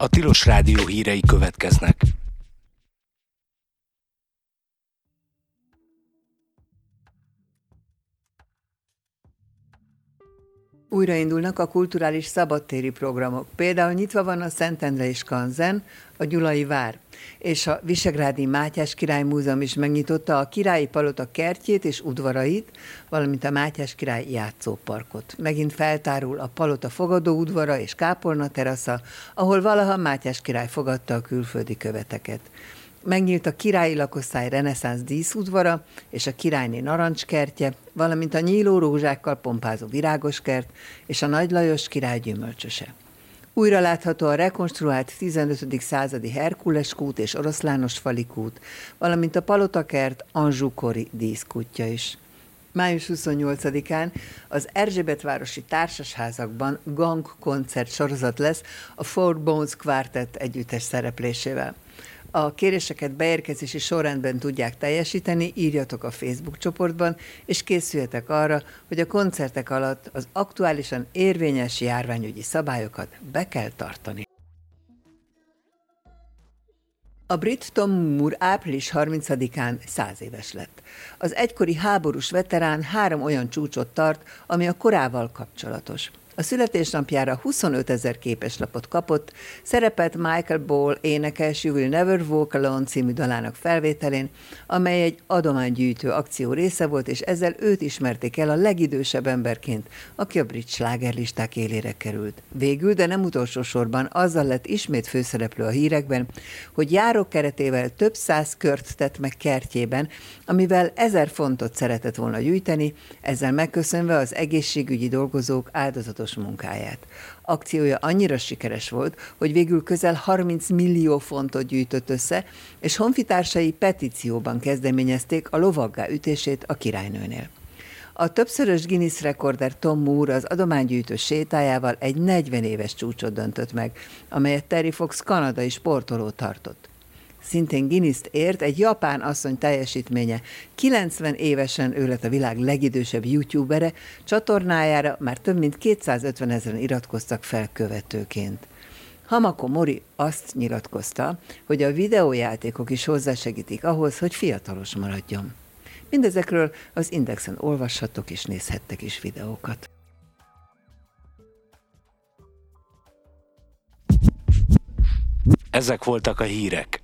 A Tilos Rádió hírei következnek. Újraindulnak a kulturális szabadtéri programok. Például nyitva van a Szentendrei Skanzen, a Gyulai Vár, és a Visegrádi Mátyás Király Múzeum is megnyitotta a Királyi Palota kertjét és udvarait, valamint a Mátyás Király játszóparkot. Megint feltárul a palota fogadóudvara és kápolna terasza, ahol valaha Mátyás király fogadta a külföldi követeket. Megnyílt a királyi lakosztály reneszánsz díszudvara és a királyné narancskertje, valamint a nyíló rózsákkal pompázó virágoskert és a Nagy Lajos király gyümölcsöse. Újra látható a rekonstruált 15. századi Herkules kút és Oroszlános-fali kút, valamint a palotakert Anjou-kori díszkútja is. Május 28-án az Erzsébetvárosi társasházakban gangkoncert sorozat lesz a Four Bones Quartet együttes szereplésével. A kéréseket beérkezési sorrendben tudják teljesíteni, írjatok a Facebook csoportban, és készüljetek arra, hogy a koncertek alatt az aktuálisan érvényes járványügyi szabályokat be kell tartani. A brit Tom Moore április 30-án 100 éves lett. Az egykori háborús veterán 3 olyan csúcsot tart, ami a korával kapcsolatos. A születésnapjára 25 000 képeslapot kapott, szerepelt Michael Ball énekes You Will Never Walk Alone című dalának felvételén, amely egy adománygyűjtő akció része volt, és ezzel őt ismerték el a legidősebb emberként, aki a brit slágerlisták élére került. Végül, de nem utolsó sorban azzal lett ismét főszereplő a hírekben, hogy járókeretével több 100 kört tett meg kertjében, amivel 1000 fontot szeretett volna gyűjteni, ezzel megköszönve az egészségügyi dolgozók áldozatos munkáját. Akciója annyira sikeres volt, hogy végül közel 30 millió fontot gyűjtött össze, és honfitársai petícióban kezdeményezték a lovaggá ütését a királynőnél. A többszörös Guinness rekorder Tom Moore az adománygyűjtő sétájával egy 40 éves csúcsot döntött meg, amelyet Terry Fox kanadai sportoló tartott. Szintén Guinness-t ért egy japán asszony teljesítménye. 90 évesen ő lett a világ legidősebb youtubere, csatornájára már több mint 250 000-en iratkoztak fel követőként. Hamako Mori azt nyilatkozta, hogy a videójátékok is hozzásegítik ahhoz, hogy fiatalos maradjon. Mindezekről az Indexen olvashattok és nézhettek is videókat. Ezek voltak a hírek.